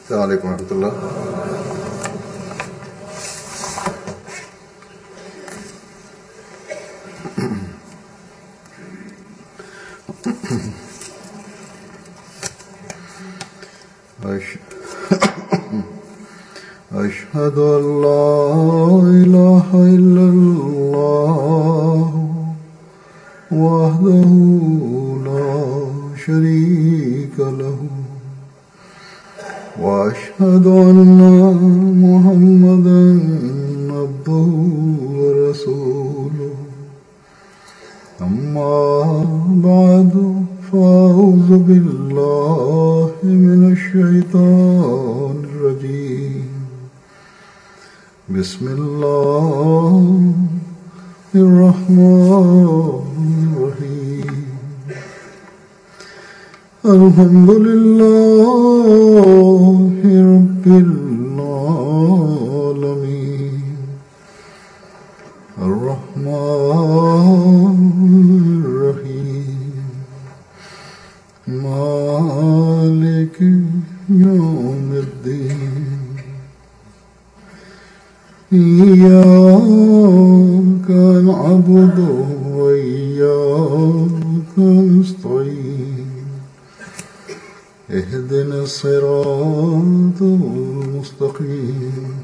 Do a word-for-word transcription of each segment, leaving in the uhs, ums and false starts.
السلام عليكم ورحمة الله. أشهد أن لا إله إلا الله وحده لا شريك له وأشهد أن محمدا عبده ورسوله أما بعد فأعوذ بالله من الشيطان الرجيم بسم الله الرحمن الرحيم الحمد لله رب العالمين الرحمن الرحيم مالك يوم الدين إياك نعبد وإياك نستعين اهدنا الصراط المستقيم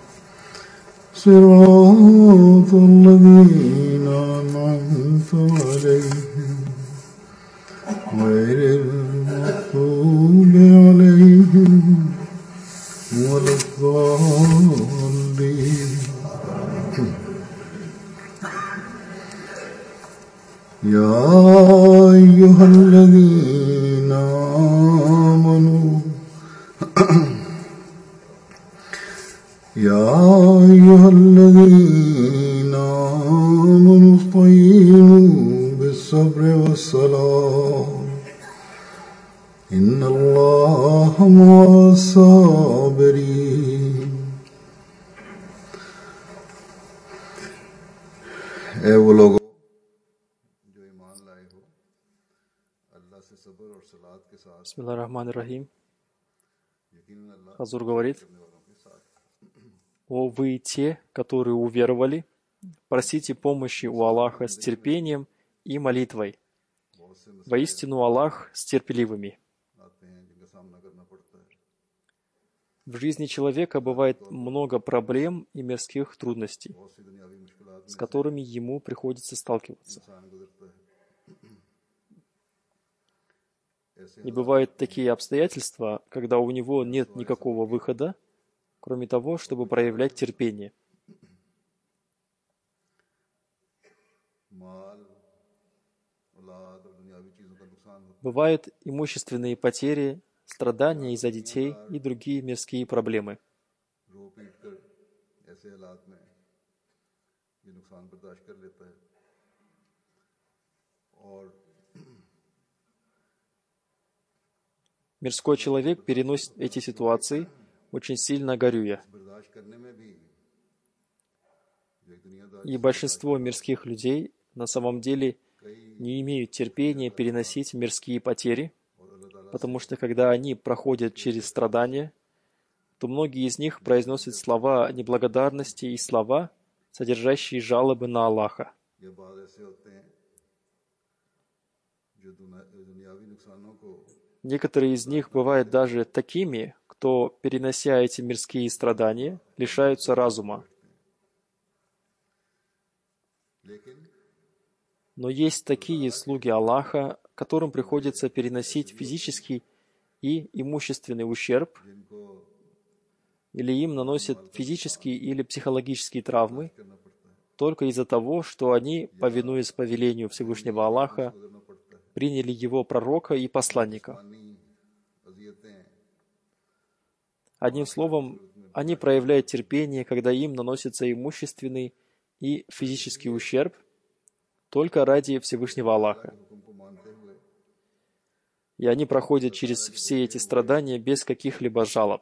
صراط الذين أنعمت عليهم غير المغضوب عليهم ولا الضالين. يا أيها الذين آمنوا يا أيها الذين آمنوا استعينوا بالصبر والصلاة إن الله مع الصابرين. اے وہ لوگوں جو ایمان لائے ہو اللہ سے صبر اور صلات کے ساتھ. Бисмиллахир рахманир рахим. Хазур говорит: «О вы те, которые уверовали, просите помощи у Аллаха с терпением и молитвой. Воистину Аллах с терпеливыми». В жизни человека бывает много проблем и мирских трудностей, с которыми ему приходится сталкиваться. И бывают такие обстоятельства, когда у него нет никакого выхода, кроме того, чтобы проявлять терпение. Бывают имущественные потери, страдания из-за детей и другие мирские проблемы. Мирской человек переносит эти ситуации, очень сильно горюя. И большинство мирских людей на самом деле не имеют терпения переносить мирские потери, потому что когда они проходят через страдания, то многие из них произносят слова неблагодарности и слова, содержащие жалобы на Аллаха. Некоторые из них бывают даже такими, кто, перенося эти мирские страдания, лишаются разума. Но есть такие слуги Аллаха, которым приходится переносить физический и имущественный ущерб, или им наносят физические или психологические травмы только из-за того, что они, повинуясь повелению Всевышнего Аллаха, приняли Его пророка и посланника. Одним словом, они проявляют терпение, когда им наносится имущественный и физический ущерб только ради Всевышнего Аллаха. И они проходят через все эти страдания без каких-либо жалоб.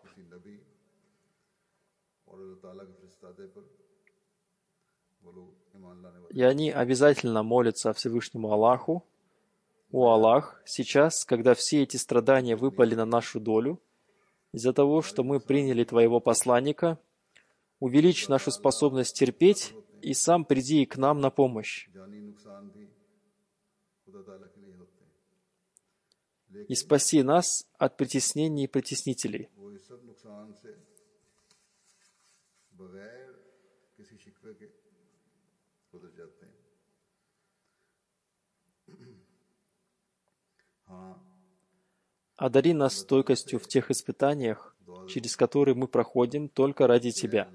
И они обязательно молятся Всевышнему Аллаху: «О Аллах, сейчас, когда все эти страдания выпали на нашу долю, из-за того, что мы приняли Твоего посланника, увеличь нашу способность терпеть и сам приди к нам на помощь. И спаси нас от притеснений притеснителей. Одари нас стойкостью в тех испытаниях, через которые мы проходим только ради Тебя.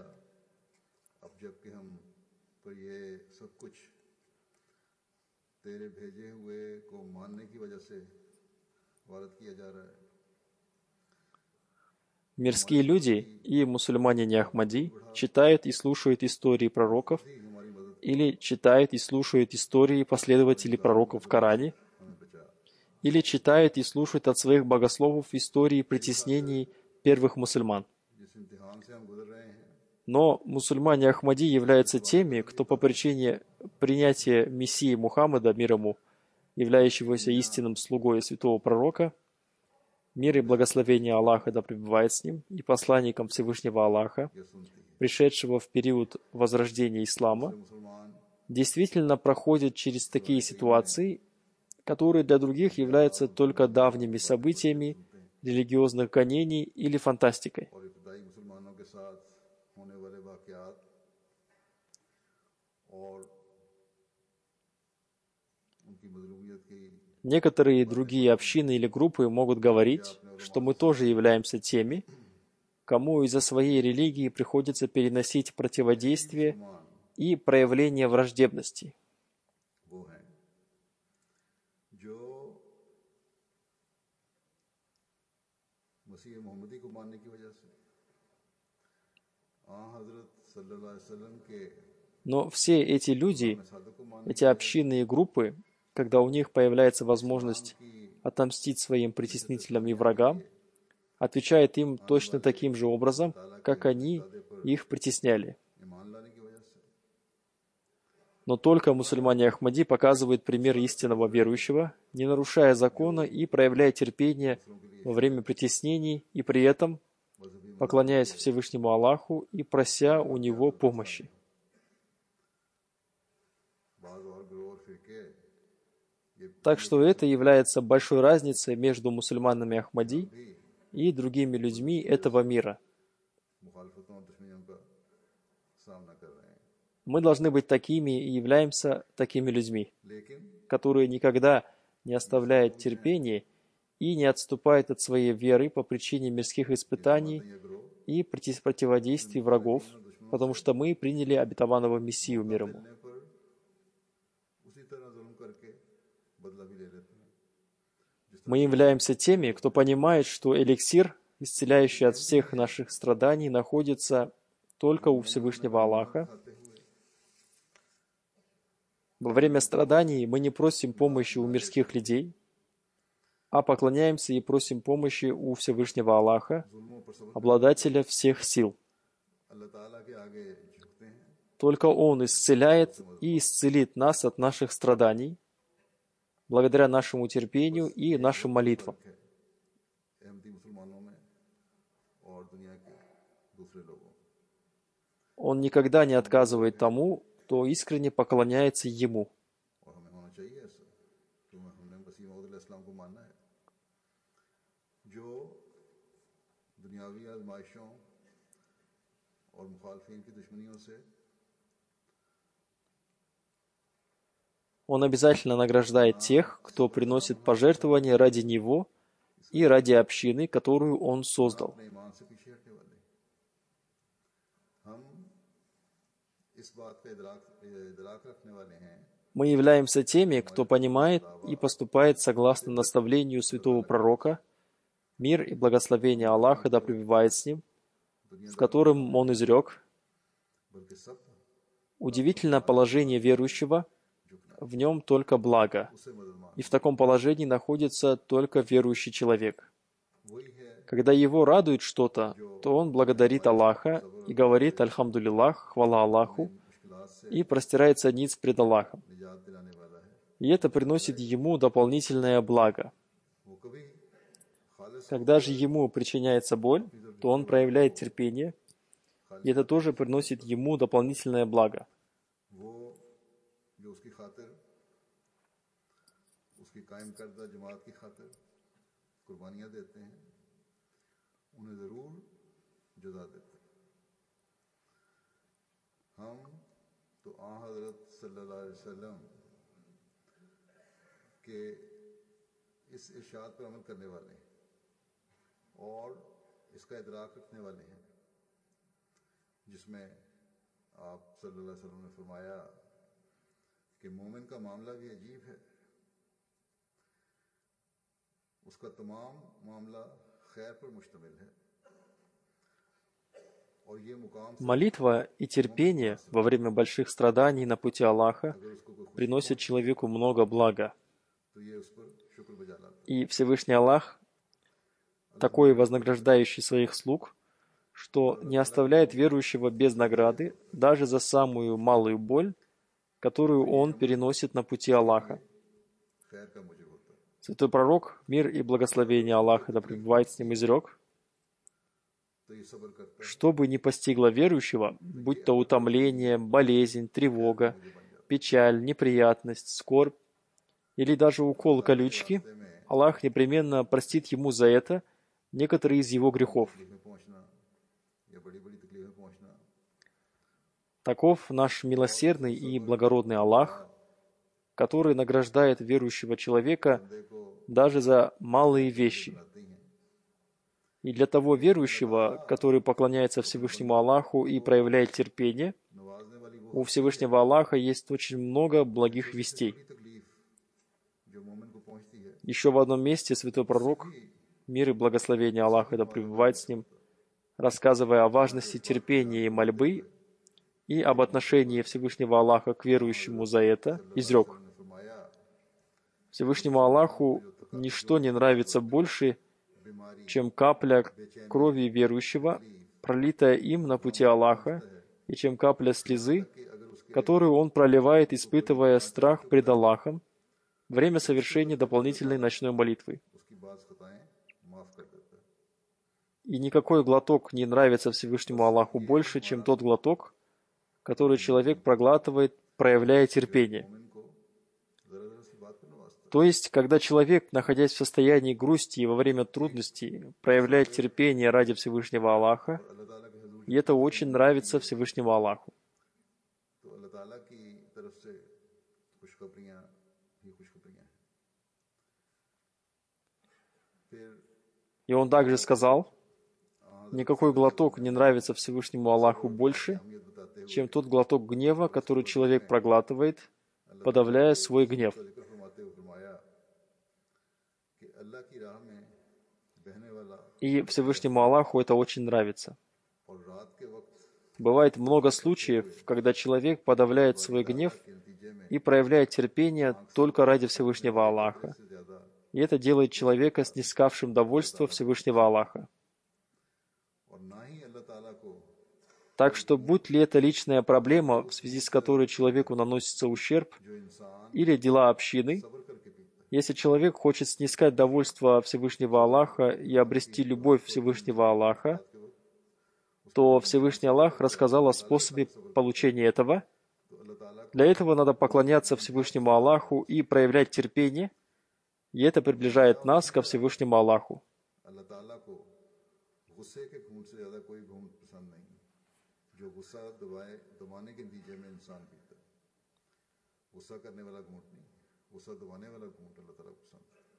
Мирские люди и мусульмане не Ахмади читают и слушают истории пророков или читают и слушают истории последователей пророков в Коране, или читают и слушают от своих богословов истории притеснений первых мусульман. Но мусульмане Ахмади являются теми, кто по причине принятия Мессии Мухаммада, мир ему, являющегося истинным слугой святого пророка, мир и благословение Аллаха да пребывает с ним, и посланником Всевышнего Аллаха, пришедшего в период возрождения ислама, действительно проходит через такие ситуации, которые для других являются только давними событиями религиозных гонений или фантастикой. Некоторые другие общины или группы могут говорить, что мы тоже являемся теми, кому из-за своей религии приходится переносить противодействие и проявление враждебности. Но все эти люди, эти общины и группы, когда у них появляется возможность отомстить своим притеснителям и врагам, отвечают им точно таким же образом, как они их притесняли. Но только мусульмане Ахмади показывают пример истинного верующего, не нарушая закона и проявляя терпение во время притеснений, и при этом поклоняясь Всевышнему Аллаху и прося у Него помощи. Так что это является большой разницей между мусульманами Ахмади и другими людьми этого мира. Мы должны быть такими и являемся такими людьми, которые никогда не оставляют терпения и не отступают от своей веры по причине мирских испытаний и противодействий врагов, потому что мы приняли обетованного Мессию мир ему. Мы являемся теми, кто понимает, что эликсир, исцеляющий от всех наших страданий, находится только у Всевышнего Аллаха. Во время страданий мы не просим помощи у мирских людей, а поклоняемся и просим помощи у Всевышнего Аллаха, обладателя всех сил. Только Он исцеляет и исцелит нас от наших страданий, благодаря нашему терпению и нашим молитвам. Он никогда не отказывает тому, кто искренне поклоняется Ему. Он обязательно награждает тех, кто приносит пожертвования ради Него и ради общины, которую Он создал. Мы являемся теми, кто понимает и поступает согласно наставлению святого пророка, мир и благословение Аллаха да пребывает с ним, в котором он изрек: «Удивительно положение верующего, в нем только благо, и в таком положении находится только верующий человек. Когда его радует что-то, то он благодарит Аллаха и говорит «Альхамдулиллах», «Хвала Аллаху», и простирается ниц пред Аллахом. И это приносит ему дополнительное благо. Когда же ему причиняется боль, то он проявляет терпение, и это тоже приносит ему дополнительное благо. और इसका इदराक रखने वाले हैं, जिसमें आप सल्लल्लाहु अलैहि वसल्लम ने फरमाया कि मोमिन का मामला भी अजीब है, उसका तमाम मामला खैर पर मुश्तमिल है. Молитва и терпение во время больших страданий на пути Аллаха приносят человеку много блага. И Всевышний Аллах такой вознаграждающий своих слуг, что не оставляет верующего без награды даже за самую малую боль, которую он переносит на пути Аллаха. Святой пророк, мир и благословение Аллаха да пребывает с ним, изрек: что бы ни постигло верующего, будь то утомление, болезнь, тревога, печаль, неприятность, скорбь или даже укол колючки, Аллах непременно простит ему за это некоторые из его грехов. Таков наш милосердный и благородный Аллах, который награждает верующего человека даже за малые вещи. И для того верующего, который поклоняется Всевышнему Аллаху и проявляет терпение, у Всевышнего Аллаха есть очень много благих вестей. Еще в одном месте святой пророк, мир и благословение Аллаха да пребывает с ним, рассказывая о важности терпения и мольбы и об отношении Всевышнего Аллаха к верующему за это, изрек: Всевышнему Аллаху ничто не нравится больше, чем капля крови верующего, пролитая им на пути Аллаха, и чем капля слезы, которую он проливает, испытывая страх пред Аллахом, время совершения дополнительной ночной молитвы. И никакой глоток не нравится Всевышнему Аллаху больше, чем тот глоток, который человек проглатывает, проявляя терпение. То есть, когда человек, находясь в состоянии грусти и во время трудностей, проявляет терпение ради Всевышнего Аллаха, и это очень нравится Всевышнему Аллаху. И он также сказал: никакой глоток не нравится Всевышнему Аллаху больше, чем тот глоток гнева, который человек проглатывает, подавляя свой гнев. И Всевышнему Аллаху это очень нравится. Бывает много случаев, когда человек подавляет свой гнев и проявляет терпение только ради Всевышнего Аллаха. И это делает человека снискавшим довольство Всевышнего Аллаха. Так что, будь ли это личная проблема, в связи с которой человеку наносится ущерб, или дела общины, если человек хочет снискать довольство Всевышнего Аллаха и обрести любовь Всевышнего Аллаха, то Всевышний Аллах рассказал о способе получения этого. Для этого надо поклоняться Всевышнему Аллаху и проявлять терпение, и это приближает нас ко Всевышнему Аллаху. गुस्सा दबाने वाला घूंट अल्लाह ताला को पसंद है.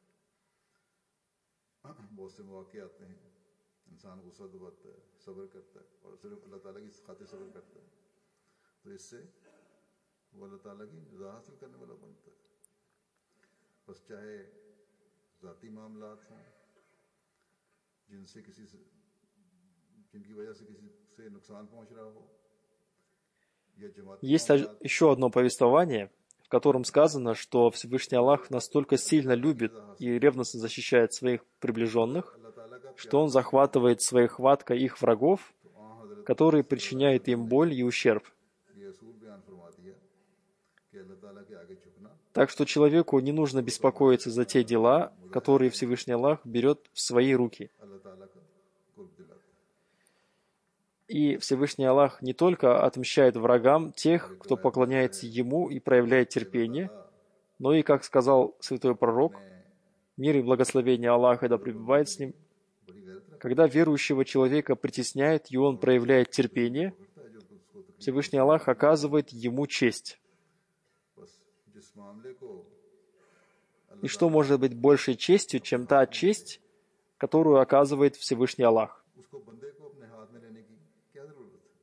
बहुत से मौके आते हैं, इंसान गुस्सा दबाता है, सब्र करता है और सिर्फ अल्लाह ताला की खातिर सब्र करता है, तो इससे वो अल्लाह ताला की रज़ा हासिल करने वाला बनता है. बस चाहे ज़ाती मामलात हों, जिनसे किसी से जिनकी वजह से किसी से नुकसान पहुंच रहा हो, या जमाती Есть еще одно повествование, в котором сказано, что Всевышний Аллах настолько сильно любит и ревностно защищает своих приближенных, что Он захватывает своей хваткой их врагов, которые причиняют им боль и ущерб. Так что человеку не нужно беспокоиться за те дела, которые Всевышний Аллах берет в свои руки. अल्लाह ताला का कुर्ब दिलाता है। И Всевышний Аллах не только отмщает врагам тех, кто поклоняется Ему и проявляет терпение, но и, как сказал святой пророк, мир и благословение Аллаха да пребывает с ним, बड़ी गैरत रखता когда верующего человека притесняет, и он проявляет терпение, है जो उसको तकलीफ Всевышний Аллах оказывает ему честь. बस जिस मामले को И что может быть большей честью, чем та честь, которую оказывает Всевышний Аллах? उसको बंदे को अपने हाथ में लेने की क्या जरूरत है?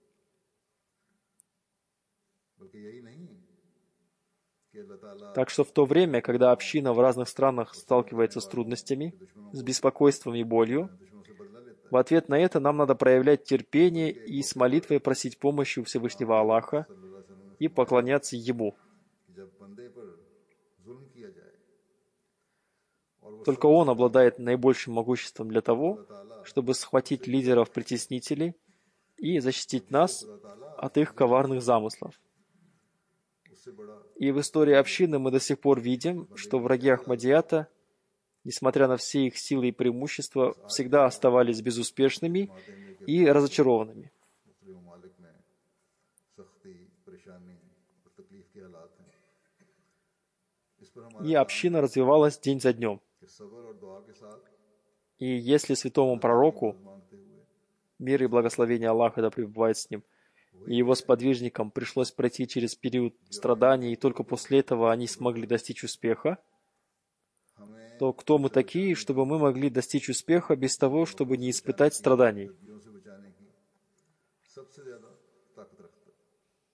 बल्कि यही नहीं कि अल्लाह ताला Так что в то время, когда община в разных странах сталкивается с трудностями, с беспокойством и болью, दुश्मनों से बदला लेता है। в ответ на это нам надо проявлять терпение и с молитвой просить помощи у Всевышнего Аллаха सल्लल्लाहु अलैहि वसल्लम и поклоняться Ему. कि जब बंदे पर जुल्म किया जाए और वो Только Он обладает наибольшим могуществом для того, чтобы схватить лидеров-притеснителей и защитить нас от их коварных замыслов. उससे बड़ा И в истории общины мы до сих пор видим, что враги Ахмадията, несмотря на все их силы и преимущества, всегда оставались безуспешными и разочарованными. मुख्तलिफ ममालिक में सख्ती परेशानी और तकलीफ के हालात हैं। इस पर हमारा И община развивалась день за днем. कि सब्र और दुआ के साथ И если святому пророку, मांगते हुए мир и благословение Аллаха да пребывает с ним, и его сподвижникам пришлось пройти через период страданий, и только после этого они смогли достичь успеха, हमें то кто мы такие, чтобы мы могли достичь успеха без того, чтобы не испытать страданий? गलतियों से बचाने की सबसे ज्यादा ताकत रखता है।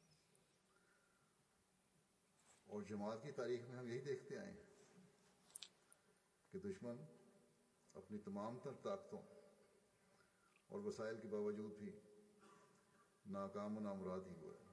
और जमात की तारीख में हम यही देखते आए हैं कि दुश्मन अपनी तमाम तर ताकतों और वसाइल के बावजूद भी नाकाम और नामुराद ही हुआ है।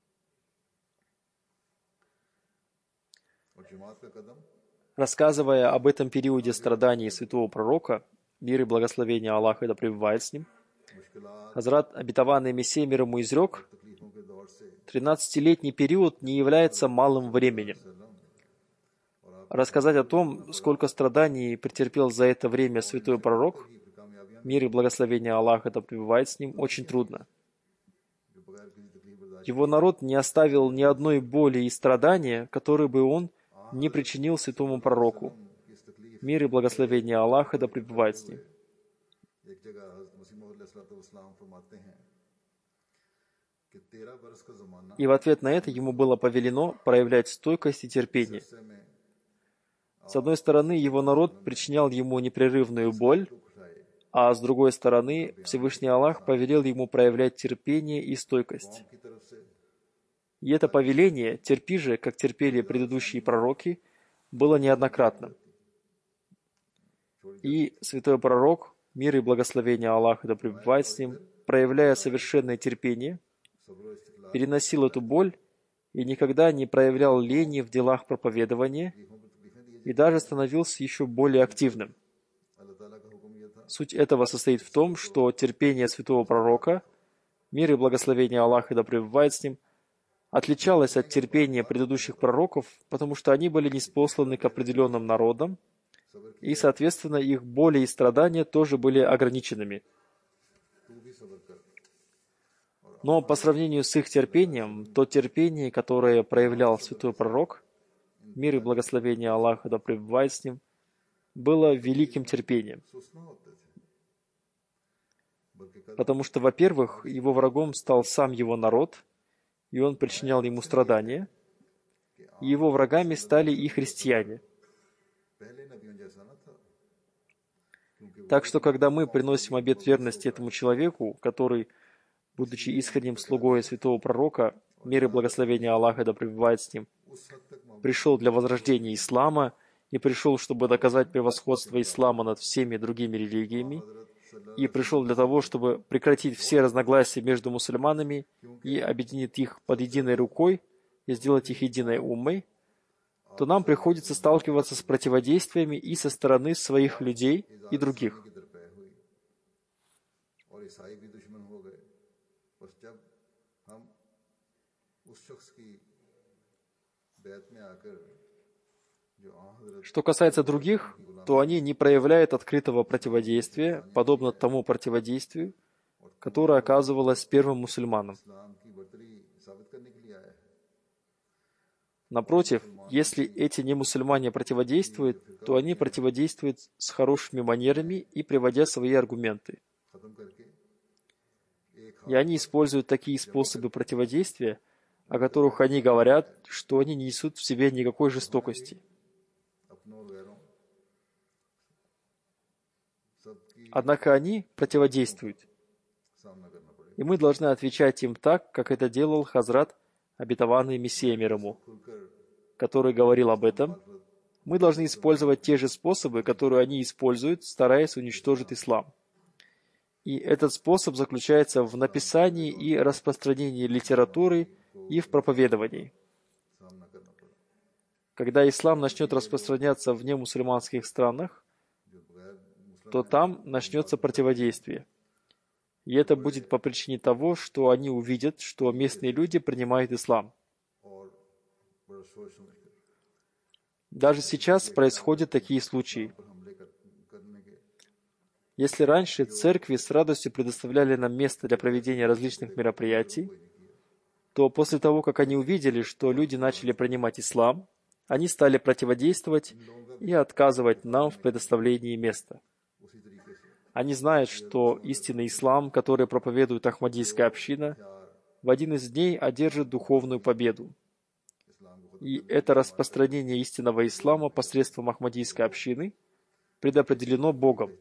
और जमात का कदम Рассказывая об этом периоде страданий святого пророка, мир и благословение Аллаха да пребывает с ним, मुश्किलात Хазрат обетованный Мессия мир ему изрек, तकलीफों के दौर से тринадцатилетний период не является малым временем. Рассказать о том, сколько страданий претерпел за это время святой пророк, कामयाबियां мир и благословение Аллаха да пребывает с ним, очень трудно. जो बगैर किसी तकलीफ बर्दाश्त Его народ не оставил ни одной боли и страдания, которые бы он не причинил святому пророку. की इस तकलीफ Мир и благословение Аллаха да пребывает с ним. एक जगह हज़रत मसीह मौऊद अलैहिस्सलाम फरमाते हैं कि तेरह बरस का ज़माना И в ответ на это ему было повелено проявлять стойкость и терпение. से में С одной стороны, его народ причинял ему непрерывную боль, दुख उठाए а с другой стороны, Всевышний Аллах повелел ему проявлять терпение и стойкость. की तरफ से И это повеление «терпи же, как терпели предыдущие пророки» было неоднократно. И святой пророк, мир и благословение Аллаха да пребывает с ним, проявляя совершенное терпение, सब्र और इस्तिक़लाल переносил эту боль и никогда не проявлял лени в делах проповедования तकलीफों पर तकलीफें दिए и даже становился еще более активным. अल्लाह ताला का हुक्म यह था Суть этого состоит в том, что терпение святого пророка, мир и благословение Аллаха да пребывает с ним, отличалось от терпения предыдущих пророков, потому что они были ниспосланы к определенным народам, и, соответственно, их боли и страдания тоже были ограниченными. तू भी सब्र कर Но по сравнению с их терпением, то терпение, которое проявлял святой пророк, мир и благословение Аллаха да пребывает с ним, было великим терпением. सुस्त न होते थे बल्कि कदम Потому что, во-первых, его врагом стал сам его народ, и он причинял ему страдания, и его врагами стали и христиане. पहले नबियों जैसा न था क्योंकि Так что, когда мы приносим обет верности этому человеку, который, будучи искренним слугой святого пророка, мир и благословение Аллаха да пребывает с ним, उस हद तक मोहब्बत пришел для возрождения ислама и пришел, чтобы доказать превосходство ислама над всеми другими религиями, и пришел для того, чтобы прекратить все разногласия между мусульманами и объединить их под единой рукой и сделать их единой уммой, то нам приходится сталкиваться с противодействиями и со стороны своих людей и других. की दरपे हुई और ईसाई भी दुश्मन हो गए बस जब हम उस शख्स की बैत में आकर Что касается других, то они не проявляют открытого противодействия, подобно тому противодействию, которое оказывалось первым мусульманам. Напротив, если эти немусульмане противодействуют, то они противодействуют с хорошими манерами и приводя свои аргументы. И они используют такие способы противодействия, о которых они говорят, что они не несут в себе никакой жестокости. Однако они противодействуют. И мы должны отвечать им так, как это делал Хазрат, обетованный Мессия мир ему, который говорил об этом. Мы должны использовать те же способы, которые они используют, стараясь уничтожить ислам. И этот способ заключается в написании и распространении литературы и в проповедовании. Когда ислам начнет распространяться в немусульманских странах, то там начнется противодействие. И это будет по причине того, что они увидят, что местные люди принимают ислам. Даже сейчас происходят такие случаи. Если раньше церкви с радостью предоставляли нам место для проведения различных мероприятий, то после того, как они увидели, что люди начали принимать ислам, они стали противодействовать и отказывать нам в предоставлении места. Они знают, что истинный ислам, который проповедует Ахмадийская община, в один из дней одержит духовную победу. И это распространение истинного ислама посредством Ахмадийской общины предопределено Богом.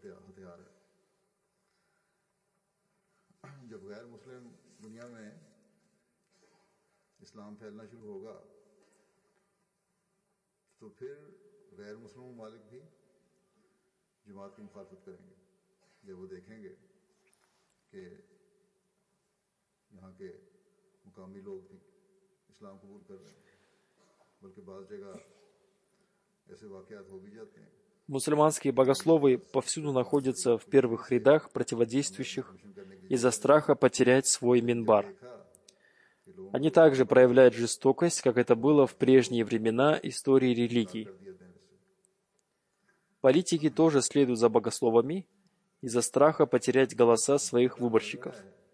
जब वो देखेंगे कि यहाँ के मुकामी लोग भी इस्लाम कबूल कर रहे हैं, बल्कि बाज़ जगह ऐसे वाक़यात हो भी जाते हैं. Мусульманские богословы повсюду находятся в первых рядах противодействующих из-за страха потерять свой минбар. Они также проявляют жестокость, как это было в прежние времена истории религии. Политики тоже следуют за богословами из-за страха потерять голоса своих выборщиков.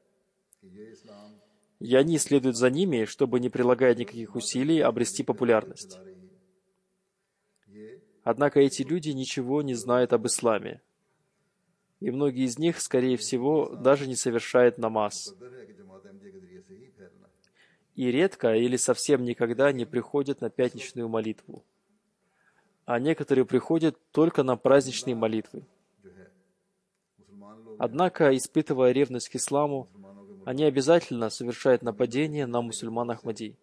И они следуют за ними, чтобы, не прилагая никаких усилий, обрести популярность. Однако эти люди ничего не знают об исламе. И многие из них, скорее всего, даже не совершают намаз. И редко или совсем никогда не приходят на пятничную молитву. А некоторые приходят только на праздничные молитвы. Однако, испытывая ревность к исламу, они обязательно совершают нападение на мусульман Ахмади.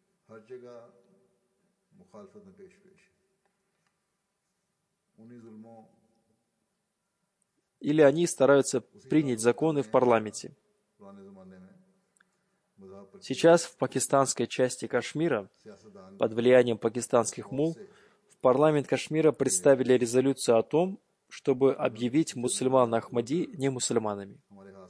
Или они стараются принять законы в парламенте. Сейчас в пакистанской части Кашмира, под влиянием пакистанских мул, в парламент Кашмира представили резолюцию о том, чтобы объявить мусульман Ахмади не мусульманами.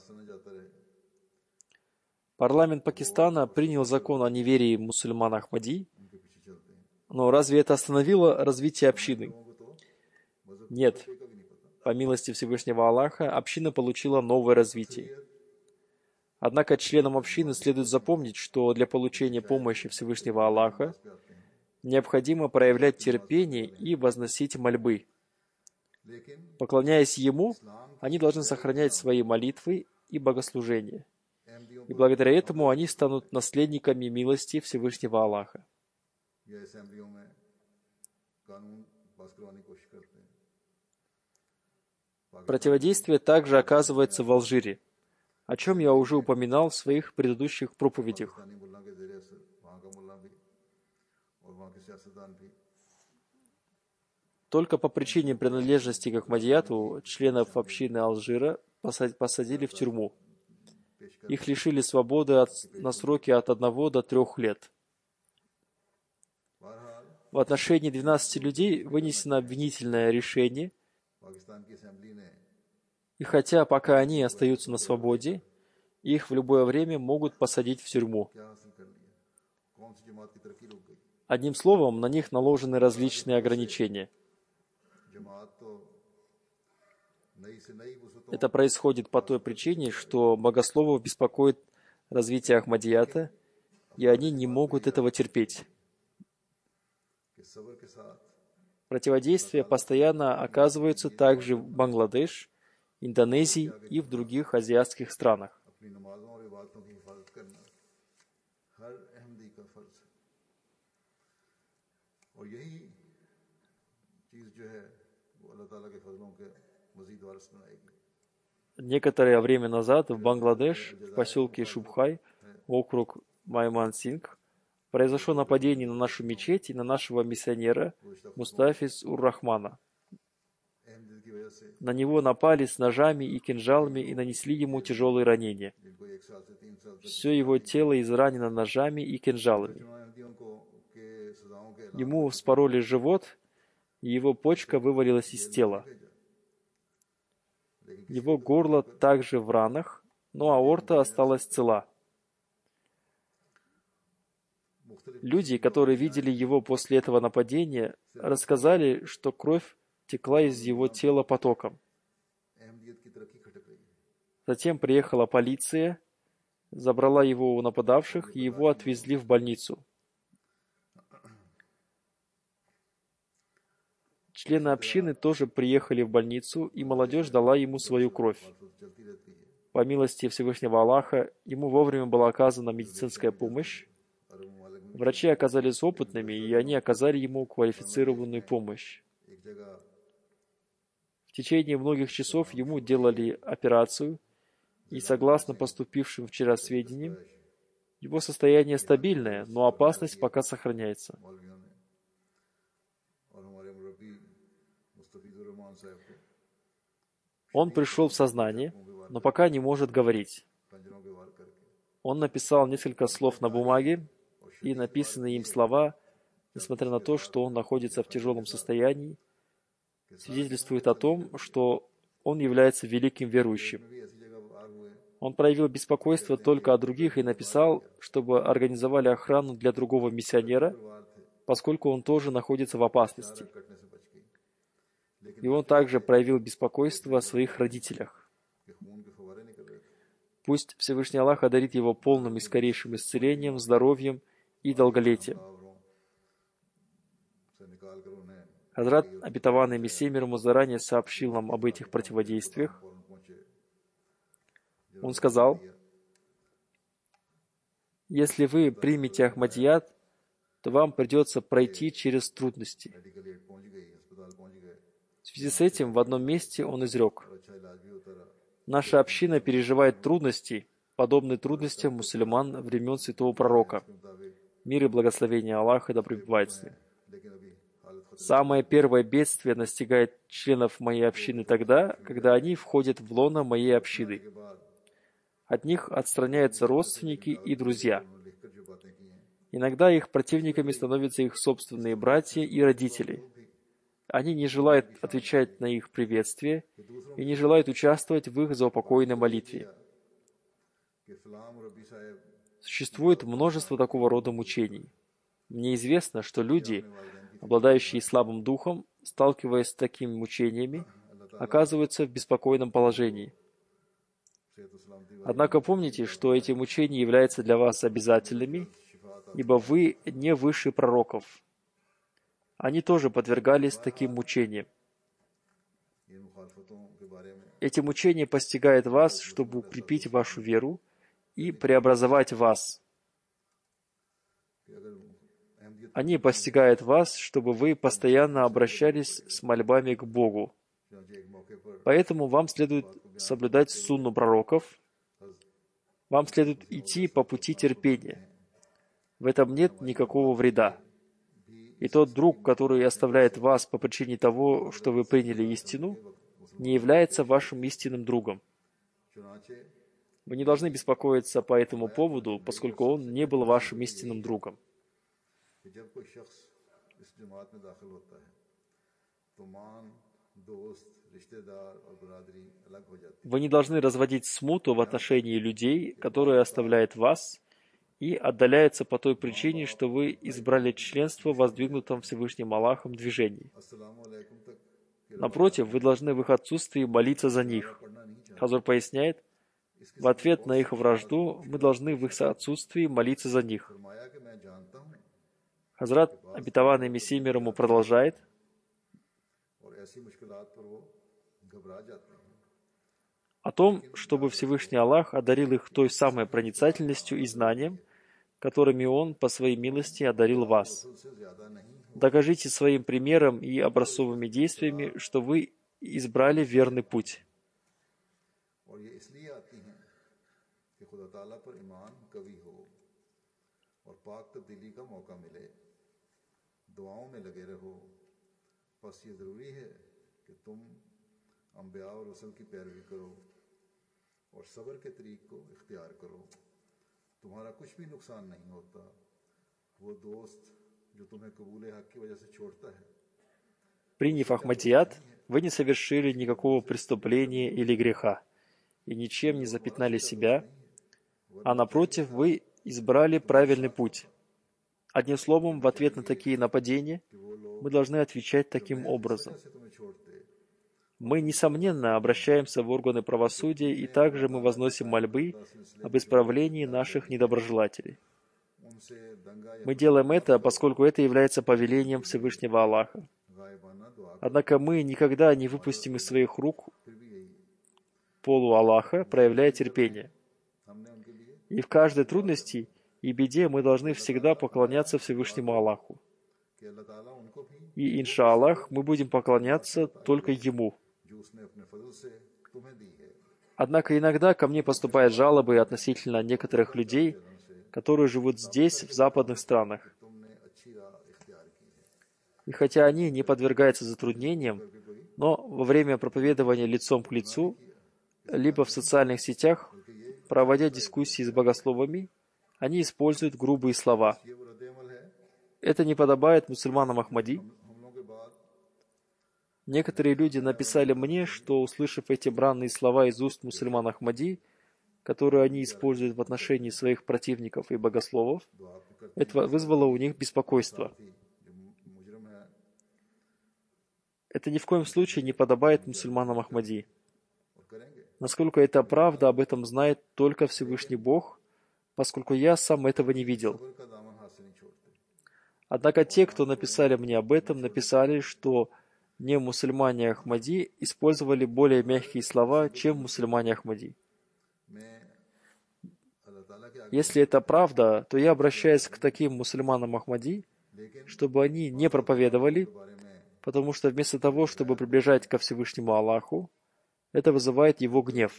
Парламент Пакистана принял закон о неверии мусульман Ахмади, но разве это остановило развитие общины? Нет. По милости Всевышнего Аллаха, община получила новое развитие. Однако членам общины следует запомнить, что для получения помощи Всевышнего Аллаха необходимо проявлять терпение и возносить мольбы. Поклоняясь Ему, они должны сохранять свои молитвы и богослужения. И благодаря этому они станут наследниками милости Всевышнего Аллаха. Противодействие также оказывается в Алжире, о чем я уже упоминал в своих предыдущих проповедях. Только по причине принадлежности к Ахмадияту членов общины Алжира посадили в тюрьму. Их лишили свободы от, на сроки от одного до трех лет. В отношении двенадцати людей вынесено обвинительное решение, и хотя пока они остаются на свободе, их в любое время могут посадить в тюрьму. Одним словом, на них наложены различные ограничения. Это происходит по той причине, что богословов беспокоит развитие Ахмадията, и они не могут этого терпеть. Противодействие постоянно оказывается также в Бангладеш, Индонезии и в других азиатских странах. Некоторое время назад в Бангладеш, в поселке Шубхай, округ Маймансингх, произошло нападение на нашу мечеть и на нашего миссионера Мустафиз ур-Рахмана. На него напали с ножами и кинжалами и нанесли ему тяжелые ранения. Все его тело изранено ножами и кинжалами. Ему вспороли живот, и его почка вывалилась из тела. Его горло также в ранах, но аорта осталась цела. Люди, которые видели его после этого нападения, рассказали, что кровь текла из его тела потоком. Затем приехала полиция, забрала его у нападавших, и его отвезли в больницу. Члены общины тоже приехали в больницу, и молодежь дала ему свою кровь. По милости Всевышнего Аллаха, ему вовремя была оказана медицинская помощь. Врачи оказались опытными, и они оказали ему квалифицированную помощь. В течение многих часов ему делали операцию, и согласно поступившим вчера сведениям, его состояние стабильное, но опасность пока сохраняется. Он пришел в сознание, но пока не может говорить. Он написал несколько слов на бумаге, и написанные им слова, несмотря на то, что он находится в тяжелом состоянии, свидетельствуют о том, что он является великим верующим. Он проявил беспокойство только о других и написал, чтобы организовали охрану для другого миссионера, поскольку он тоже находится в опасности. И он также проявил беспокойство о своих родителях. Пусть Всевышний Аллах одарит его полным и скорейшим исцелением, здоровьем и долголетием. Хазрат, обетованный Мессия мир ему, заранее сообщил нам об этих противодействиях. Он сказал: если вы примете Ахмадият, то вам придется пройти через трудности. В связи с этим в одном месте он изрек: наша община переживает трудности, подобные трудностям мусульман времен святого пророка. Мир и благословение Аллаха да пребывает с ним. Самое первое бедствие настигает членов моей общины тогда, когда они входят в лоно моей общины. От них отстраняются родственники и друзья. Иногда их противниками становятся их собственные братья и родители. Они не желают отвечать на их приветствие и не желают участвовать в их заупокойной молитве. Существует множество такого рода мучений. Мне известно, что люди, обладающие слабым духом, сталкиваясь с такими мучениями, оказываются в беспокойном положении. Однако помните, что эти мучения являются для вас обязательными, ибо вы не выше пророков. Они тоже подвергались таким мучениям. Эти мучения постигают вас, чтобы укрепить вашу веру и преобразовать вас. Они постигают вас, чтобы вы постоянно обращались с мольбами к Богу. Поэтому вам следует соблюдать сунну пророков, вам следует идти по пути терпения. В этом нет никакого вреда. И тот друг, который оставляет вас по причине того, что вы приняли истину, не является вашим истинным другом. Вы не должны беспокоиться по этому поводу, поскольку он не был вашим истинным другом. Вы не должны разводить смуту в отношении людей, которые оставляют вас, и отдаляются по той причине, что вы избрали членство в воздвигнутом Всевышним Аллахом движении. Напротив, вы должны в их отсутствии молиться за них. Хазур поясняет, в ответ на их вражду мы должны в их отсутствии молиться за них. Хазрат, обетованный Мессией мир ему, продолжает, о том, чтобы Всевышний Аллах одарил их той самой проницательностью и знанием, которыми Он по своей милости одарил вас. Докажите своим примером и образцовыми действиями, что вы избрали верный путь. Приняв Ахмадият, вы не совершили никакого преступления или греха и ничем не запятнали себя, а напротив, вы избрали правильный путь. Одним словом, в ответ на такие нападения мы должны отвечать таким образом. Мы, несомненно, обращаемся в органы правосудия, и также мы возносим мольбы об исправлении наших недоброжелателей. Мы делаем это, поскольку это является повелением Всевышнего Аллаха. Однако мы никогда не выпустим из своих рук полу Аллаха, проявляя терпение. И в каждой трудности и беде мы должны всегда поклоняться Всевышнему Аллаху. И, иншаллах, мы будем поклоняться только Ему. Однако иногда ко мне поступают жалобы относительно некоторых людей, которые живут здесь, в западных странах. И хотя они не подвергаются затруднениям, но во время проповедования лицом к лицу, либо в социальных сетях, проводя дискуссии с богословами, они используют грубые слова. Это не подобает мусульманам Ахмади. Некоторые люди написали мне, что, услышав эти бранные слова из уст мусульман Ахмади, которые они используют в отношении своих противников и богословов, это вызвало у них беспокойство. Это ни в коем случае не подобает мусульманам Ахмади. Насколько это правда, об этом знает только Всевышний Бог, поскольку я сам этого не видел. Однако те, кто написали мне об этом, написали, что не мусульмане Ахмади использовали более мягкие слова, чем мусульмане Ахмади. Если это правда, то я обращаюсь к таким мусульманам Ахмади, чтобы они не проповедовали, потому что вместо того, чтобы приближать ко Всевышнему Аллаху, это вызывает Его гнев.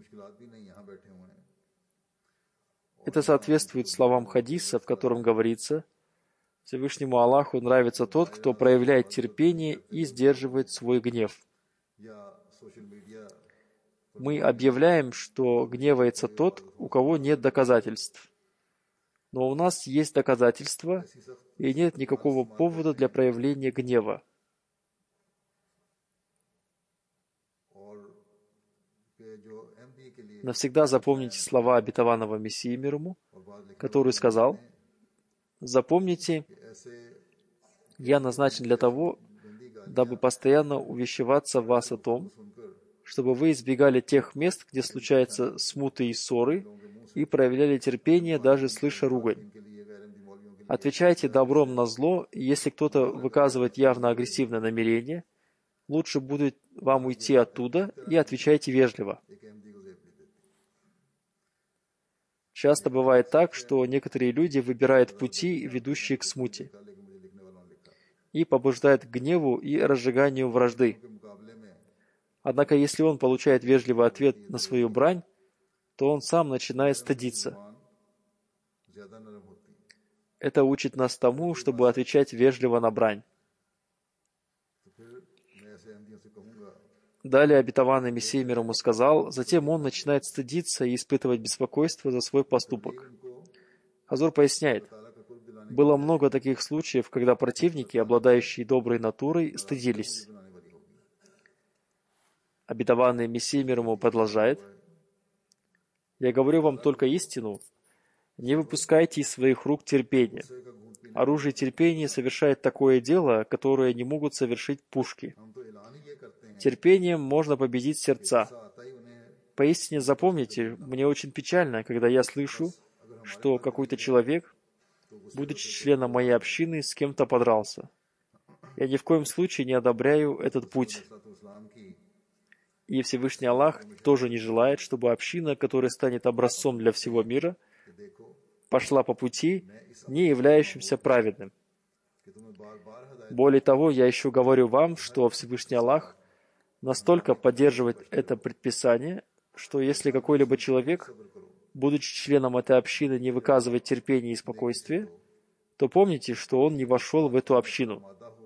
Это соответствует словам хадиса, в котором говорится, Всевышнему Аллаху нравится тот, кто проявляет терпение и сдерживает свой гнев. Мы объявляем, что гневается тот, у кого нет доказательств. Но у нас есть доказательства, и нет никакого повода для проявления гнева. Навсегда запомните слова обетованного Мессии мир ему, который сказал, «Запомните, я назначен для того, дабы постоянно увещеваться вас о том, чтобы вы избегали тех мест, где случаются смуты и ссоры, и проявляли терпение, даже слыша ругань. Отвечайте добром на зло, и если кто-то выказывает явно агрессивное намерение, лучше будет вам уйти оттуда и отвечайте вежливо». Часто бывает так, что некоторые люди выбирают пути, ведущие к смуте, и побуждают к гневу и разжиганию вражды. Однако, если он получает вежливый ответ на свою брань, то он сам начинает стыдиться. Это учит нас тому, чтобы отвечать вежливо на брань. Далее обетованный Мессия мир ему сказал, затем он начинает стыдиться и испытывать беспокойство за свой поступок. Хазур поясняет, было много таких случаев, когда противники, обладающие доброй натурой, стыдились. Обетованный Мессия мир ему продолжает, «Я говорю вам только истину, Не выпускайте из своих рук терпение. Оружие терпения совершает такое дело, которое не могут совершить пушки. Терпением можно победить сердца. Поистине запомните, мне очень печально, когда я слышу, что какой-то человек, будучи членом моей общины, с кем-то подрался. Я ни в коем случае не одобряю этот путь. И Всевышний Аллах тоже не желает, чтобы община, которая станет образцом для всего мира, пошла по пути, не являющимся праведным. Более того, я еще говорю вам, что Всевышний Аллах настолько поддерживает это предписание, что если какой-либо человек, будучи членом этой общины, не выказывает терпения и спокойствия, то помните, что он не вошел в эту общину.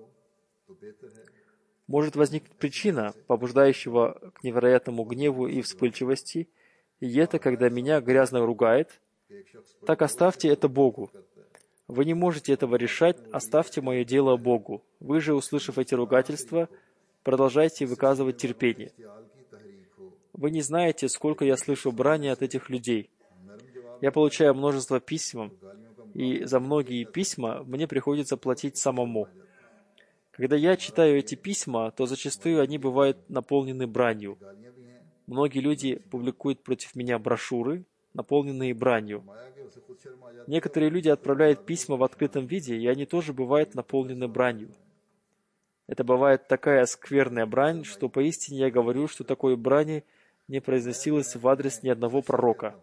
Может возникнуть причина, побуждающего к невероятному гневу и вспыльчивости, и это, когда меня грязно ругает. Так оставьте это Богу. Вы не можете этого решать, оставьте мое дело Богу. Вы же, услышав эти ругательства, продолжайте выказывать терпение. Вы не знаете, сколько я слышу брани от этих людей. Я получаю множество писем, и за многие письма мне приходится платить самому. Когда я читаю эти письма, то зачастую они бывают наполнены бранью. Многие люди публикуют против меня брошюры, наполненные бранью. Некоторые люди отправляют письма в открытом виде, и они тоже бывают наполнены бранью. Это бывает такая скверная брань, что поистине я говорю, что такой брани не произносилось в адрес ни одного пророка.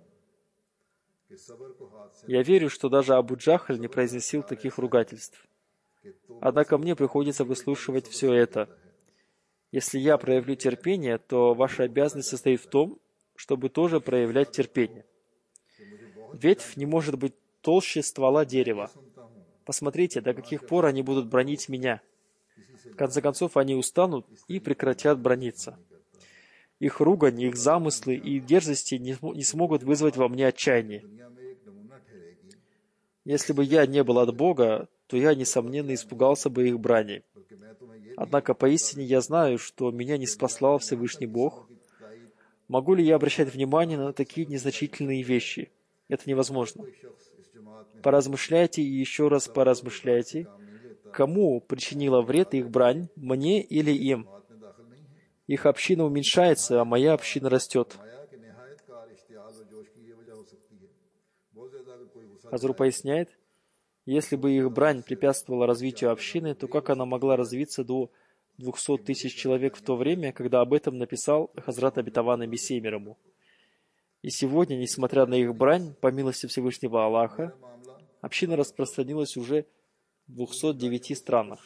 Я верю, что даже Абу Джахаль не произносил таких ругательств. Однако мне приходится выслушивать все это. Если я проявлю терпение, то ваша обязанность состоит в том, чтобы тоже проявлять терпение. Ветвь не может быть толще ствола дерева. Посмотрите, до каких пор они будут бранить меня. В конце концов, они устанут и прекратят браниться. Их ругань, их замыслы и дерзости не, не смогут вызвать во мне отчаяние. Если бы я не был от Бога, то я, несомненно, испугался бы их брани. Однако поистине я знаю, что меня не спаслал Всевышний Бог. Могу ли я обращать внимание на такие незначительные вещи? Это невозможно. Поразмышляйте и еще раз поразмышляйте, кому причинила вред их брань, мне или им. Их община уменьшается, а моя община растет. Хазру поясняет, если бы их брань препятствовала развитию общины, то как она могла развиться до двухсот тысяч человек в то время, когда об этом написал Хазрат Обетованный Мессия мир ему? И сегодня, несмотря на их брань, по милости Всевышнего Аллаха, община распространилась уже в двухстах девяти странах.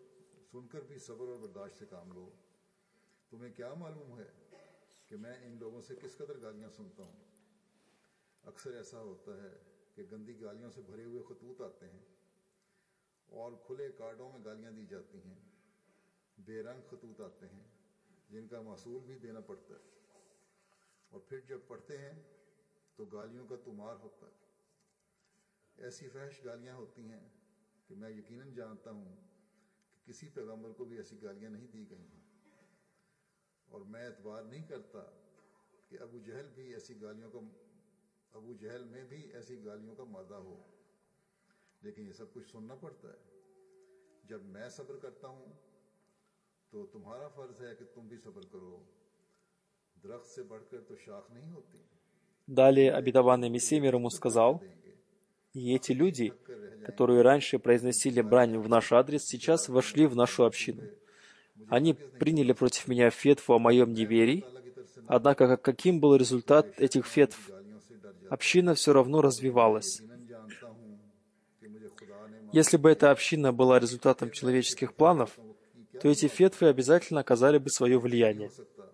कि गंदी गालियों से भरे हुए खतूत आते हैं और खुले कार्डों में गालियां दी जाती हैं, बेरंग खतूत आते हैं जिनका मासूल भी देना पड़ता है, और फिर जब पढ़ते हैं तो गालियों का तुमार होता है। ऐसी फहश गालियां होती हैं कि मैं यकीनन जानता हूं कि किसी पैगंबर को भी ऐसी गालियां नहीं दी गई हैं, और मैं एतबार नहीं करता कि अबू जहल भी ऐसी गालियों का अबू जहल में भी ऐसी गालियों का मादा हो, लेकिन ये सब कुछ सुनना पड़ता है। जब मैं सब्र करता हूँ तो तुम्हारा फर्ज है कि तुम भी सब्र करो। दरख्त से बढ़कर तो शाख नहीं होती। Далее Обетованный Мессия мир ему сказал, и эти люди, которые раньше произносили брань в наш адрес, сейчас вошли в нашу общину. Они приняли против меня фетву о моем неверии, однако каким был результат этих фетв? Община все равно развивалась. Если бы эта община была результатом человеческих планов, то эти фетвы обязательно оказали бы свое влияние.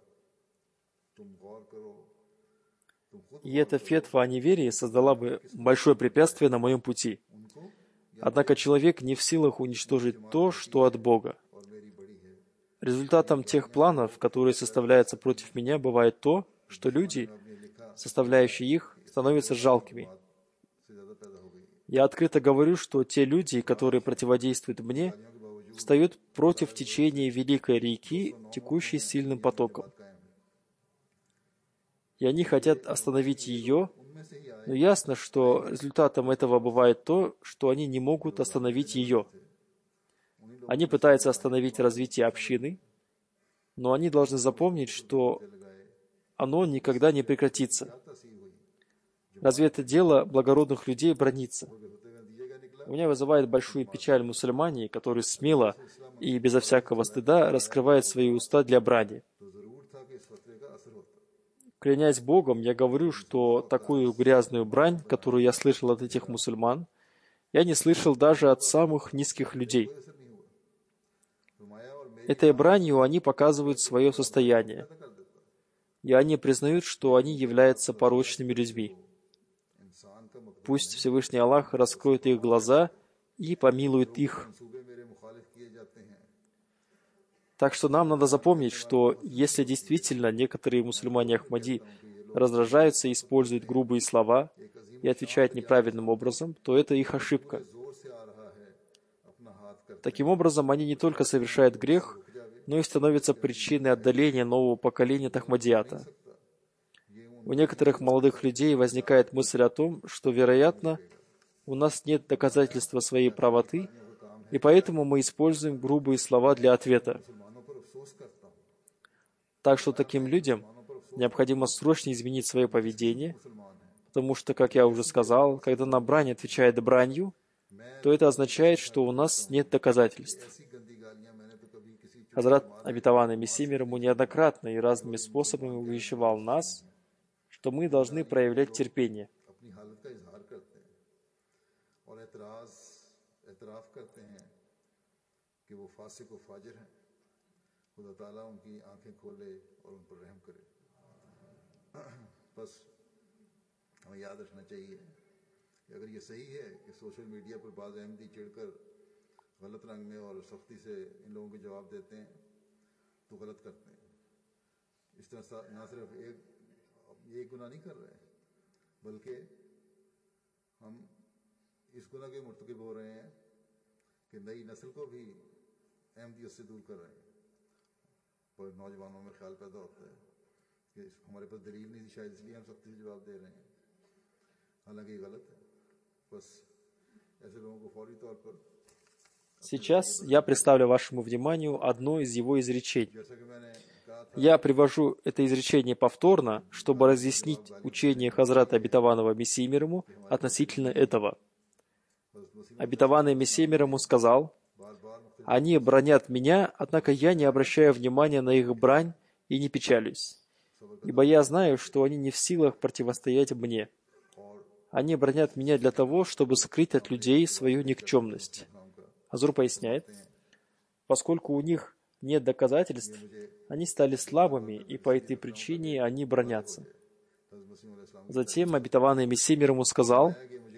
И эта фетва о неверии создала бы большое препятствие на моем пути. Однако человек не в силах уничтожить то, что от Бога. Результатом тех планов, которые составляются против меня, бывает то, что люди, составляющие их, становятся жалкими. Я открыто говорю, что те люди, которые противодействуют мне, встают против течения великой реки, текущей сильным потоком. И они хотят остановить ее, Но ясно, что результатом этого бывает то, что они не могут остановить ее. Они пытаются остановить развитие общины, но они должны запомнить, что оно никогда не прекратится. Разве это дело благородных людей браниться? У меня вызывает большую печаль мусульмане, которые смело и безо всякого стыда раскрывают свои уста для брани. Клянясь Богом, я говорю, что такую грязную брань, которую я слышал от этих мусульман, я не слышал даже от самых низких людей. Этой бранью они показывают свое состояние, и они признают, что они являются порочными людьми. Пусть Всевышний Аллах раскроет их глаза и помилует их. Так что нам надо запомнить, что если действительно некоторые мусульмане Ахмади раздражаются и используют грубые слова и отвечают неправильным образом, то это их ошибка. Таким образом, они не только совершают грех, но и становятся причиной отдаления нового поколения от Ахмадията. У некоторых молодых людей возникает мысль о том, что, вероятно, у нас нет доказательства своей правоты, и поэтому мы используем грубые слова для ответа. Так что таким людям необходимо срочно изменить свое поведение, потому что, как я уже сказал, когда на брань отвечает бранью, то это означает, что у нас нет доказательств. Хазрат обетованный Мессия мир ему неоднократно и разными способами увещевал нас, что мы должны проявлять терпение. अगर ये सही है कि सोशल मीडिया पर बाज़ अहमदी चिढ़कर गलत रंग में और सख्ती से इन लोगों के जवाब देते हैं तो गलत करते हैं। इस तरह ना सिर्फ एक ये गुनाह नहीं कर रहे हैं, बल्कि हम इस गुनाह के मुर्तकिब हो रहे हैं कि नई नस्ल को भी अहमदियत से दूर कर रहे हैं। पर नौजवानों में ख्याल पैदा होता है कि हमारे पास दलील नहीं थी, शायद इसलिए हम सख्ती से जवाब दे रहे हैं, हालांकि ये गलत है। Сейчас я представлю вашему вниманию одно из его изречений. Я привожу это изречение повторно, чтобы разъяснить учение Хазрата Обетованного Мессии мир ему относительно этого. Обетованный Мессия мир ему сказал: «Они бранят меня, однако я не обращаю внимания на их брань и не печалюсь, ибо я знаю, что они не в силах противостоять мне. Они бранят меня для того, чтобы скрыть от людей свою никчемность». Хазур поясняет: поскольку у них нет доказательств, они стали слабыми, и по этой причине они бранятся. Затем обетованный Мессия мир ему сказал: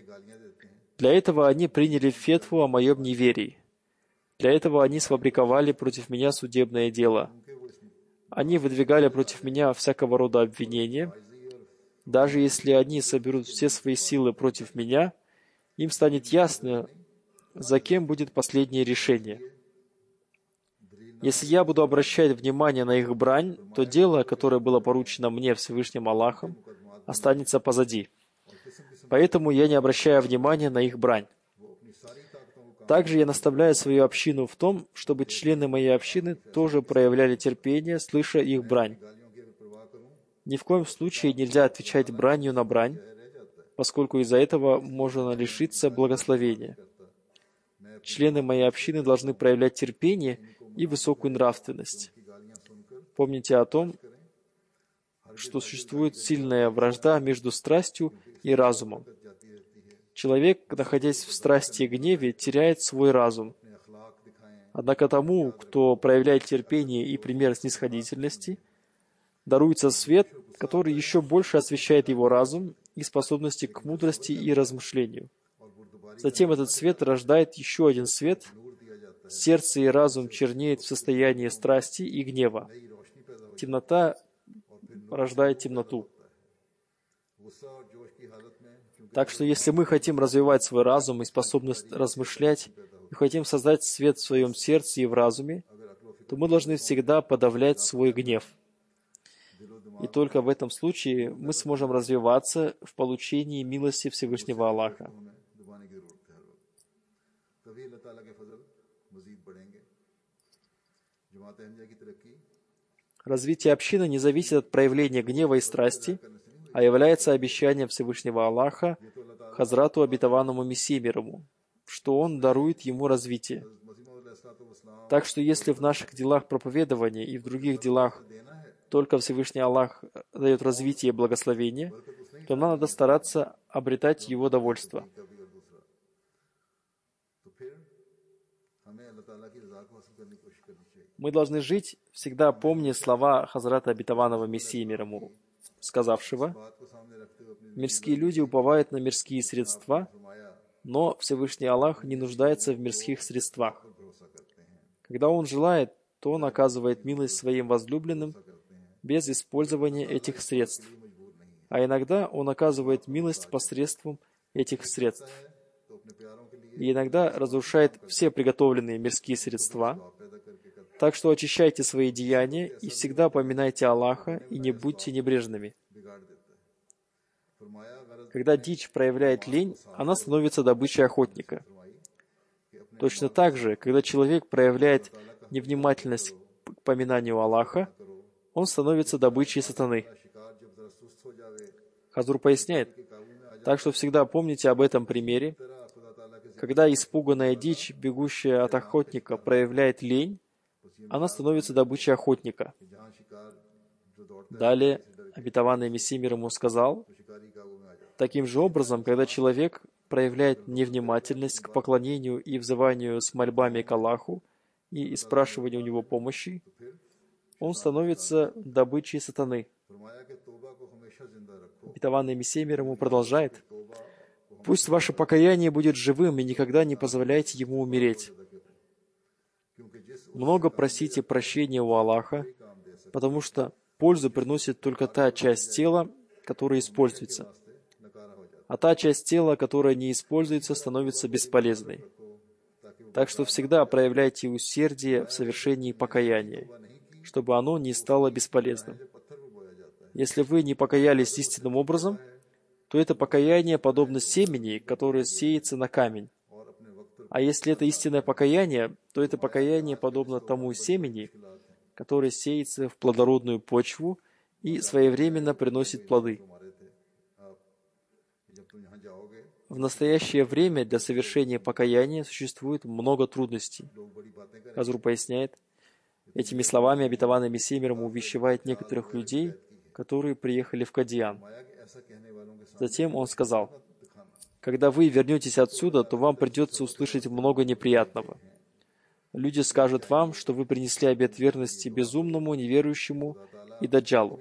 для этого они приняли фетву о моем неверии. Для этого они сфабриковали против меня судебное дело. Они выдвигали против меня всякого рода обвинения. Даже если они соберут все свои силы против меня, им станет ясно, за кем будет последнее решение. Если я буду обращать внимание на их брань, то дело, которое было поручено мне Всевышним Аллахом, останется позади. Поэтому я не обращаю внимания на их брань. Также я наставляю свою общину в том, чтобы члены моей общины тоже проявляли терпение, слыша их брань. Ни в коем случае нельзя отвечать бранью на брань, поскольку из-за этого можно лишиться благословения. Члены моей общины должны проявлять терпение и высокую нравственность. Помните о том, что существует сильная вражда между страстью и разумом. Человек, находясь в страсти и гневе, теряет свой разум. Однако тому, кто проявляет терпение и пример снисходительности, даруется свет, который еще больше освещает его разум и способности к мудрости и размышлению. Затем этот свет рождает еще один свет. Сердце и разум чернеют в состоянии страсти и гнева. Темнота рождает темноту. Так что если мы хотим развивать свой разум и способность размышлять, и хотим создать свет в своем сердце и в разуме, то мы должны всегда подавлять свой гнев. И только в этом случае мы сможем развиваться в получении милости Всевышнего Аллаха. Развитие общины не зависит от проявления гнева и страсти, а является обещанием Всевышнего Аллаха Хазрату Обетованному Мессии мир ему, что Он дарует ему развитие. Так что если в наших делах проповедования и в других делах только Всевышний Аллах дает развитие и благословение, то нам надо стараться обретать Его довольство. Мы должны жить, всегда помня слова Хазрата Обетованного Мессии мир ему, сказавшего: «Мирские люди уповают на мирские средства, но Всевышний Аллах не нуждается в мирских средствах. Когда Он желает, то Он оказывает милость своим возлюбленным без использования этих средств, а иногда Он оказывает милость посредством этих средств, и иногда разрушает все приготовленные мирские средства. Так что очищайте свои деяния и всегда поминайте Аллаха и не будьте небрежными». Когда дичь проявляет лень, она становится добычей охотника. Точно так же, когда человек проявляет невнимательность к поминанию Аллаха, он становится добычей сатаны. Хазур поясняет: так что всегда помните об этом примере. Когда испуганная дичь, бегущая от охотника, проявляет лень, она становится добычей охотника. Далее Обетованный Мессия мир ему сказал: таким же образом, когда человек проявляет невнимательность к поклонению и взыванию с мольбами к Аллаху и спрашиванию у него помощи, он становится добычей сатаны. Обетованный Мессия мир ему продолжает: пусть ваше покаяние будет живым и никогда не позволяйте ему умереть. Много просите прощения у Аллаха, потому что пользу приносит только та часть тела, которая используется, а та часть тела, которая не используется, становится бесполезной. Так что всегда проявляйте усердие в совершении покаяния, чтобы оно не стало бесполезным. Если вы не покаялись истинным образом, то это покаяние подобно семени, которое сеется на камень. А если это истинное покаяние, то это покаяние подобно тому семени, которое сеется в плодородную почву и своевременно приносит плоды. В настоящее время для совершения покаяния существует много трудностей. Хазур поясняет: этими словами Обетованный Мессия мир ему увещевает некоторых людей, которые приехали в Кадьян. Затем он сказал: когда вы вернетесь отсюда, то вам придется услышать много неприятного. Люди скажут вам, что вы принесли обет верности безумному, неверующему и даджалу.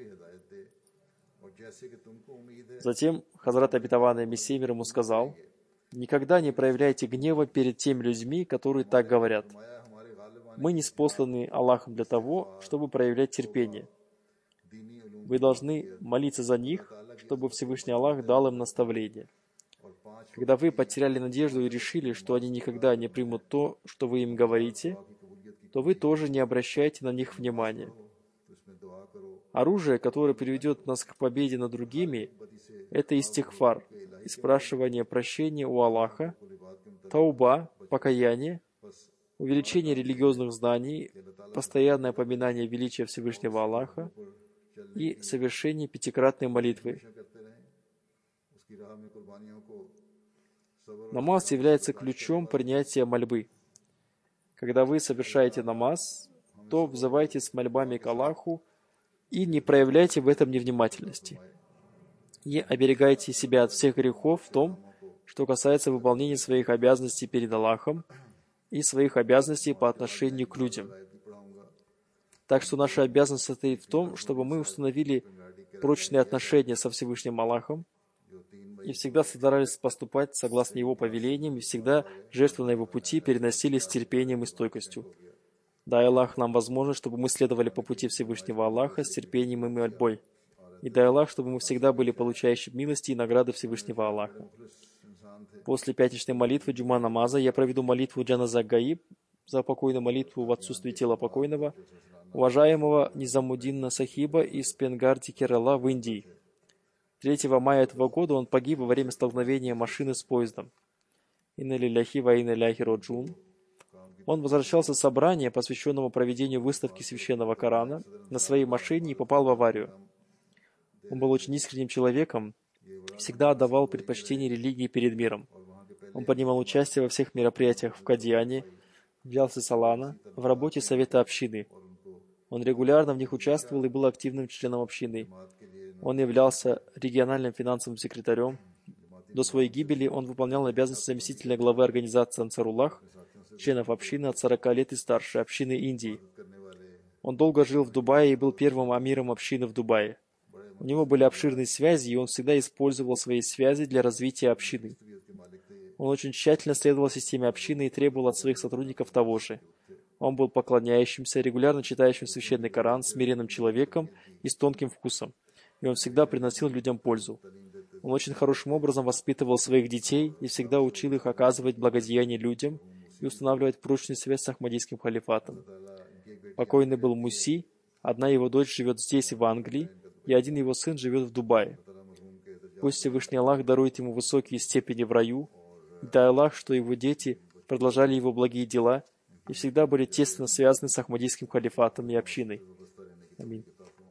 Затем Хазрат Обетованный Мессия мир ему сказал: никогда не проявляйте гнева перед теми людьми, которые так говорят. Мы ниспосланы Аллахом для того, чтобы проявлять терпение. Вы должны молиться за них, чтобы Всевышний Аллах дал им наставление. Когда вы потеряли надежду и решили, что они никогда не примут то, что вы им говорите, то вы тоже не обращайте на них внимания. Оружие, которое приведет нас к победе над другими, это истигфар, и спрашивание прощения у Аллаха, тауба, покаяние, увеличение религиозных знаний, постоянное поминание величия Всевышнего Аллаха и совершение пятикратной молитвы. Намаз является ключом принятия мольбы. Когда вы совершаете намаз, то взывайте с мольбами к Аллаху и не проявляйте в этом невнимательности. И оберегайте себя от всех грехов в том, что касается выполнения своих обязанностей перед Аллахом и своих обязанностей по отношению к людям. Так что наша обязанность состоит в том, чтобы мы установили прочные отношения со Всевышним Аллахом и всегда старались поступать согласно Его повелениям и всегда жертвы на Его пути переносили с терпением и стойкостью. Дай Аллах нам возможность, чтобы мы следовали по пути Всевышнего Аллаха с терпением и мольбой. И дай Аллах, чтобы мы всегда были получающими милости и награды Всевышнего Аллаха. После пятничной молитвы джума намаза я проведу молитву джаназа гаиб за покойную молитву в отсутствии тела покойного, уважаемого Низамуддина Сахиба из Пенгарди, Керала в Индии. третьего мая этого года он погиб во время столкновения машины с поездом. Инна лилляхи ва инна иляйхи раджун. Он возвращался с собрания, посвященного проведению выставки священного Корана, на своей машине и попал в аварию. Он был очень искренним человеком, всегда отдавал предпочтение религии перед миром. Он принимал участие во всех мероприятиях в Кадьяне, в Ялсе-Салана, в работе Совета общины. Он регулярно в них участвовал и был активным членом общины. Он являлся региональным финансовым секретарем. До своей гибели он выполнял обязанности заместителя главы организации Ансаруллах, членов общины от сорока лет и старше, общины Индии. Он долго жил в Дубае и был первым амиром общины в Дубае. У него были обширные связи, и он всегда использовал свои связи для развития общины. Он очень тщательно следовал системе общины и требовал от своих сотрудников того же. Он был поклоняющимся, регулярно читающим священный Коран, смиренным человеком и с тонким вкусом, и он всегда приносил людям пользу. Он очень хорошим образом воспитывал своих детей и всегда учил их оказывать благодеяние людям и устанавливать прочную связь с Ахмадийским халифатом. Покойный был Муси, одна его дочь живет здесь, в Англии, и один его сын живет в Дубае. Пусть Всевышний Аллах дарует ему высокие степени в раю, и дай Аллах, что его дети продолжали его благие дела и всегда были тесно связаны с Ахмадийским халифатом и общиной. Аминь.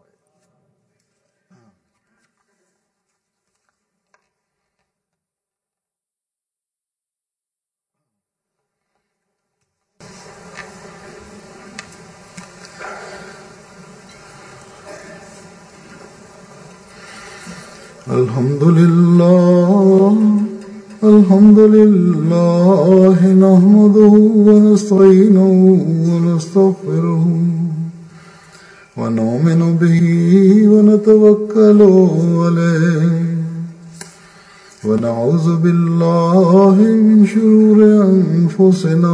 Alhamdulillah, alhamdulillah, nahmaduhu wa nasta'inuhu wa nastaghfiruhu wa nu'minu bihi wa natawakkalu alayhi wa na'udhu billahi min shururi anfusina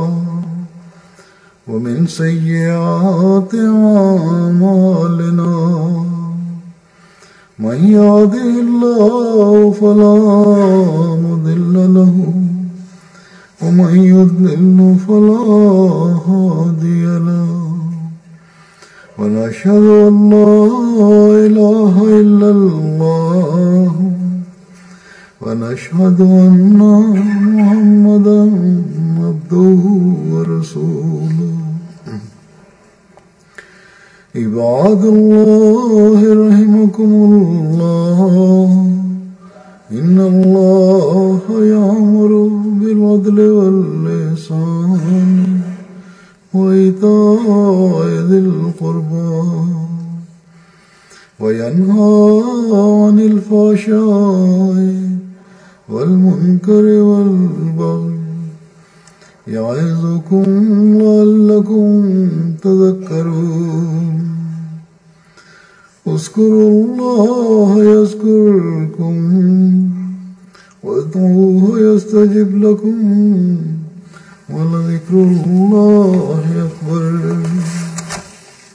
wa min sayyiati a'malina. من يهده الله فلا مضل له ومن يضلل فلا هادي له ونشهد أن لا إله إلا الله ونشهد أن محمدا عبده ورسوله. عباد الله رحمكم الله إن الله يأمر بالعدل والإحسان وإيتاء ذي القربى وينهى عن الفحشاء والمنكر والبغي يعظكم لعلكم تذكرون. اذكروا الله يذكركم وادعوه يستجب لكم ولذكر الله أكبر.